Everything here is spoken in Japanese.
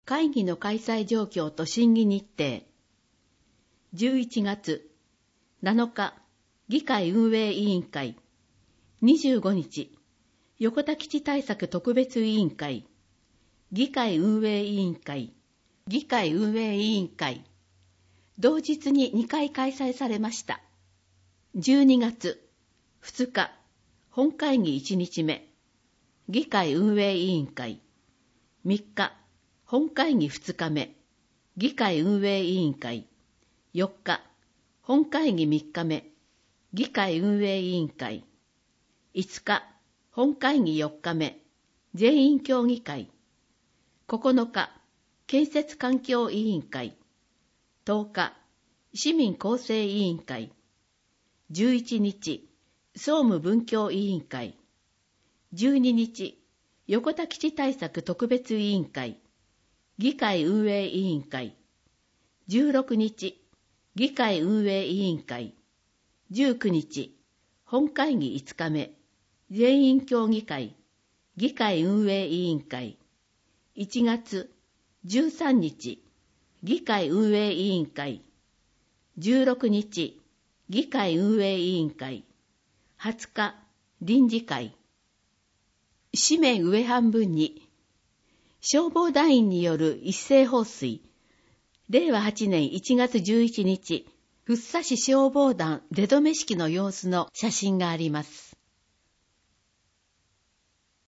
会議の開催状況と審議日程。11月7日、議会運営委員会。25日、横田基地対策特別委員会。議会運営委員会。議会運営委員会。同日に2回開催されました。12月2日、本会議1日目。議会運営委員会。3日、本会議2日目。議会運営委員会。4日、本会議3日目。議会運営委員会。5日、本会議4日目。全員協議会。9日、建設環境委員会。10日、市民構成委員会。11日、総務文教委員会。12日、横田基地対策特別委員会。議会運営委員会。16日、議会運営委員会。19日、本会議5日目。全員協議会。議会運営委員会。1月13日、議会運営委員会。16日、議会運営委員会。20日、臨時会。紙面上半分に、消防団員による一斉放水。令和8年1月11日、福生市消防団出初め式の様子の写真があります。